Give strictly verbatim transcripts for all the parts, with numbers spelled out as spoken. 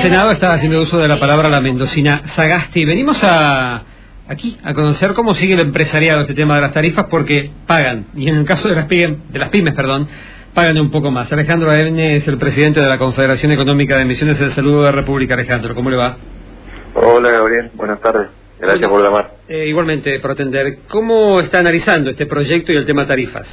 Senado está haciendo uso de la palabra la mendocina Sagasti. Venimos a aquí a conocer cómo sigue el empresariado este tema de las tarifas, porque pagan, y en el caso de las pymes, de las pymes, perdón, pagan un poco más. Alejandro Aene es el presidente de la Confederación Económica de Emisiones del Saludo de República. Alejandro, ¿cómo le va? Hola, Gabriel, buenas tardes. Gracias bueno, por llamar. Eh, igualmente, por atender. ¿Cómo está analizando este proyecto y el tema tarifas?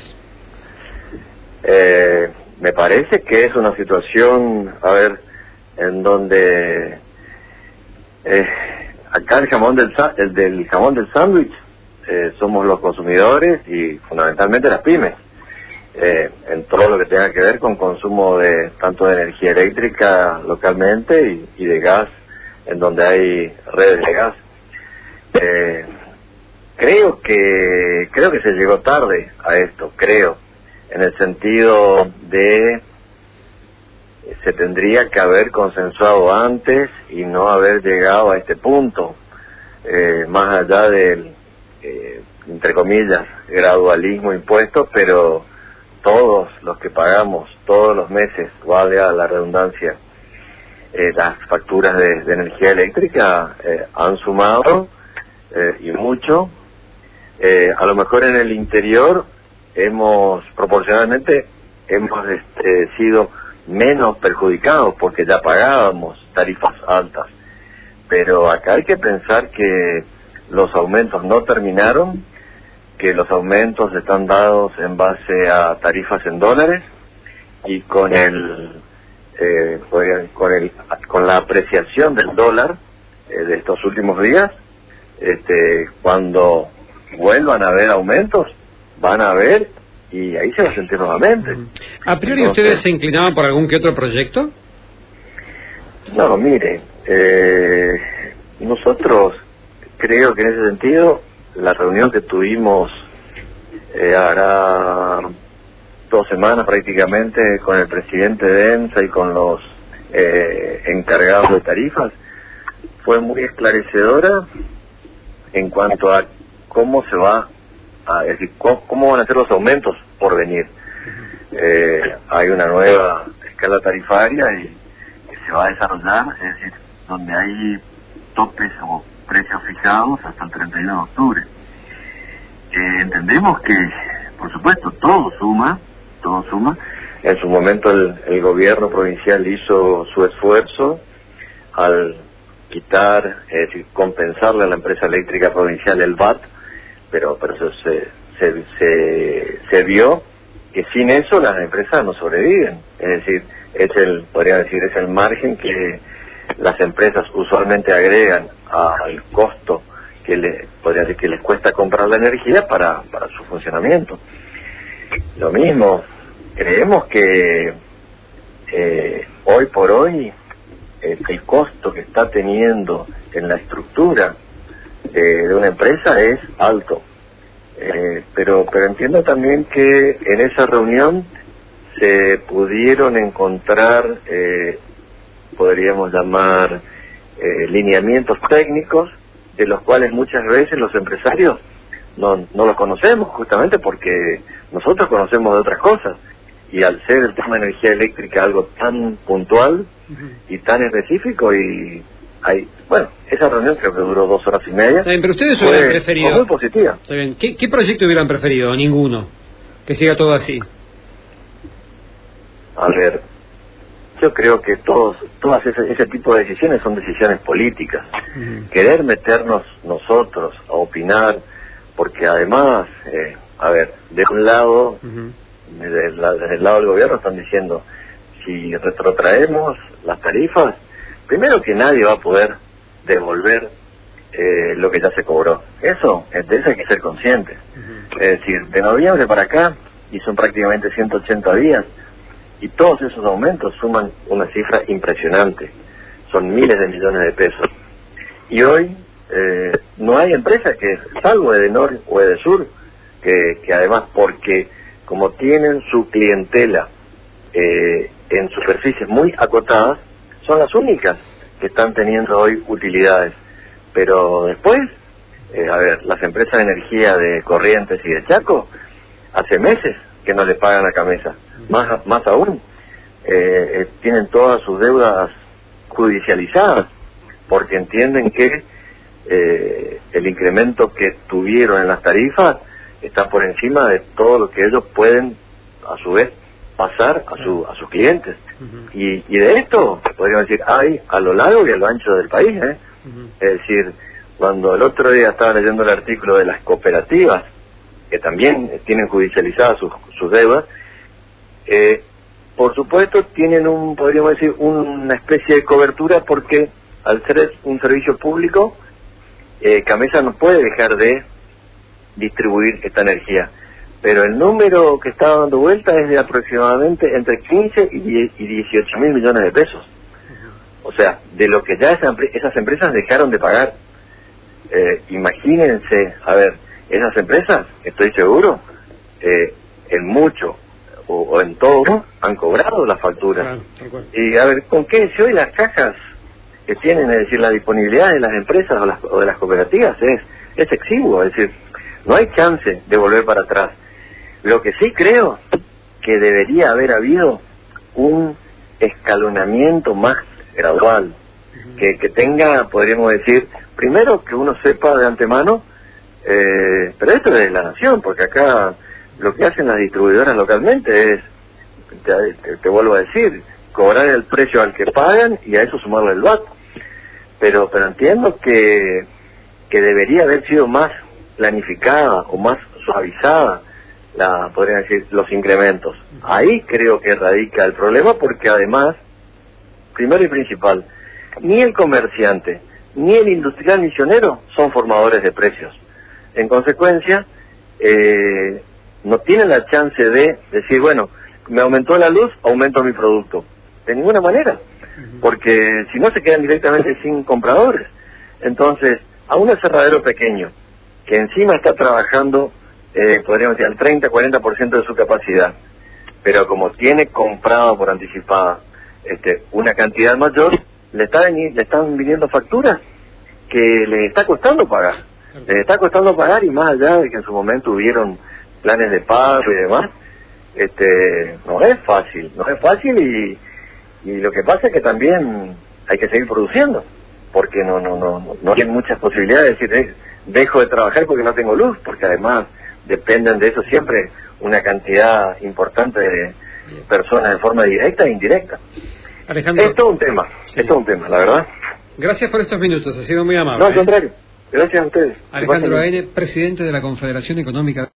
Eh, me parece que es una situación, a ver, en donde eh, acá el jamón del el del jamón del sándwich eh, somos los consumidores y fundamentalmente las pymes, eh, en todo lo que tenga que ver con consumo de tanto de energía eléctrica localmente y, y de gas, en donde hay redes de gas. Eh, creo que creo que se llegó tarde a esto, creo, en el sentido de se tendría que haber consensuado antes y no haber llegado a este punto, eh, más allá del, eh, entre comillas, gradualismo impuesto, pero todos los que pagamos todos los meses, valga la redundancia, eh, las facturas de, de energía eléctrica eh, han sumado eh, y mucho. Eh, a lo mejor en el interior hemos, proporcionalmente, hemos este, sido menos perjudicados porque ya pagábamos tarifas altas, pero acá hay que pensar que los aumentos no terminaron, que los aumentos están dados en base a tarifas en dólares y con el eh, con el con la apreciación del dólar eh, de estos últimos días, este cuando vuelvan a haber aumentos van a haber, y ahí se va a sentir nuevamente. ¿A priori Entonces, ustedes se inclinaban por algún que otro proyecto? No, mire, eh, nosotros creo que en ese sentido, la reunión que tuvimos eh, hará dos semanas prácticamente con el presidente de EMSA y con los eh, encargados de tarifas, fue muy esclarecedora en cuanto a cómo se va a, es decir, cómo, cómo van a ser los aumentos por venir. Eh, hay una nueva escala tarifaria y que se va a desarrollar, es decir, donde hay topes o precios fijados hasta el treinta y uno de octubre. Eh, entendemos que, por supuesto, todo suma, todo suma. En su momento el, el gobierno provincial hizo su esfuerzo al quitar, es decir, compensarle a la empresa eléctrica provincial el V A T, pero pero eso se, se, se, se vio que sin eso las empresas no sobreviven. Es decir, es el, podría decir, es el margen que las empresas usualmente agregan al costo que le, podría decir, que les cuesta comprar la energía para, para su funcionamiento. Lo mismo, creemos que eh, hoy por hoy eh, el costo que está teniendo en la estructura eh, de una empresa es alto. Eh, pero, pero entiendo también que en esa reunión se pudieron encontrar, eh, podríamos llamar, eh, lineamientos técnicos, de los cuales muchas veces los empresarios no, no los conocemos, justamente porque nosotros conocemos de otras cosas, y al ser el tema de energía eléctrica algo tan puntual y tan específico, y hay, bueno, esa reunión creo que duró dos horas y media. Está bien, pero ustedes hubieran fue, preferido... fue muy positiva. Está bien. ¿Qué, ¿Qué proyecto hubieran preferido? Ninguno. Que siga todo así. A ver, yo creo que todos, todas ese, ese tipo de decisiones son decisiones políticas. Uh-huh. Querer meternos nosotros a opinar, porque además, eh, a ver, de un lado, uh-huh. desde, la, desde el lado del gobierno están diciendo, si retrotraemos las tarifas, primero que nadie va a poder devolver eh, lo que ya se cobró. Eso, de eso hay que ser conscientes. Uh-huh. Es decir, de noviembre para acá, y son prácticamente ciento ochenta días, y todos esos aumentos suman una cifra impresionante. Son miles de millones de pesos. Y hoy eh, no hay empresa que, salvo Edenor o Edesur, que, que además, porque como tienen su clientela eh, en superficies muy acotadas, son las únicas que están teniendo hoy utilidades. Pero después, eh, a ver, las empresas de energía de Corrientes y de Chaco, hace meses que no le pagan a Camesa. Más, más aún, eh, eh, tienen todas sus deudas judicializadas, porque entienden que eh, el incremento que tuvieron en las tarifas está por encima de todo lo que ellos pueden, a su vez, pasar a, su, a sus clientes. Uh-huh. y, y de esto, podríamos decir, hay a lo largo y a lo ancho del país. ¿eh? Uh-huh. Es decir, cuando el otro día estaba leyendo el artículo de las cooperativas, que también tienen judicializadas sus, sus deudas, eh, por supuesto tienen un, podríamos decir, una especie de cobertura, porque al ser un servicio público, eh, Camesa no puede dejar de distribuir esta energía. Pero el número que está dando vuelta es de aproximadamente entre quince y dieciocho mil millones de pesos. O sea, de lo que ya esa, esas empresas dejaron de pagar. Eh, imagínense, a ver, esas empresas, estoy seguro, eh, en mucho o, o en todo han cobrado las facturas. Y a ver, ¿con qué? Si hoy las cajas que tienen, es decir, la disponibilidad de las empresas o, las, o de las cooperativas es, es exiguo, es decir, no hay chance de volver para atrás. Lo que sí creo que debería haber habido un escalonamiento más gradual, que, que tenga, podríamos decir, primero que uno sepa de antemano, eh, pero esto es de la nación, porque acá lo que hacen las distribuidoras localmente es, te, te, te vuelvo a decir, cobrar el precio al que pagan y a eso sumarle el V A T. Pero, pero entiendo que, que debería haber sido más planificada o más suavizada, la, podrían decir, los incrementos. Ahí creo que radica el problema, porque además, primero y principal, ni el comerciante, ni el industrial misionero son formadores de precios. En consecuencia, eh, no tienen la chance de decir, bueno, me aumentó la luz, aumento mi producto. De ninguna manera, porque si no se quedan directamente sin compradores. Entonces, a un aserradero pequeño, que encima está trabajando, eh, podríamos decir, al treinta a cuarenta por ciento de su capacidad, pero como tiene comprado por anticipada este, una cantidad mayor, le, está veni- le están viniendo facturas que le está costando pagar. Le está costando pagar, y más allá de que en su momento hubieron planes de pago y demás, este, no es fácil, no es fácil y, y lo que pasa es que también hay que seguir produciendo, porque no no no no hay muchas posibilidades de decir, eh, dejo de trabajar porque no tengo luz, porque además dependen de eso siempre una cantidad importante de personas de forma directa e indirecta. Alejandro, es todo un tema, sí. es todo un tema, la verdad. Gracias por estos minutos, ha sido muy amable. No, al contrario, gracias a ustedes. Alejandro Aene, presidente de la Confederación Económica